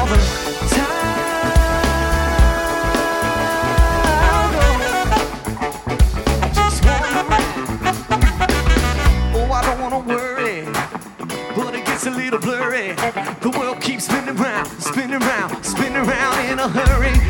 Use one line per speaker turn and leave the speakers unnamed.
all the time. I just wanna oh, I don't wanna worry, but it gets a little blurry. The world keeps spinning round, spinning round, spinning round in a hurry.